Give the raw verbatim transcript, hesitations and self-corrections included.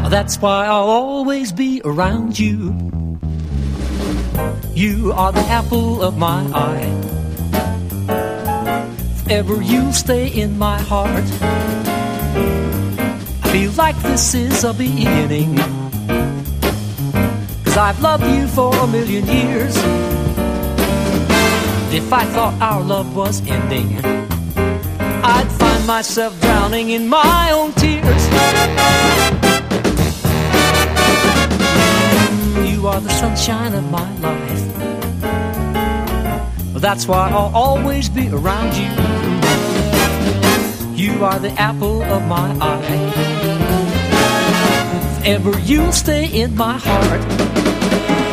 That's why I'll always be around you. You are the apple of my eye. If ever you stay in my heart, I feel like this is a beginning, 'cause I've loved you for a million years. If I thought our love was ending, I'd find myself drowning in my own tears. You are the sunshine of my life. That's why I'll always be around you. You are the apple of my eye. If ever you'll stay in my heart,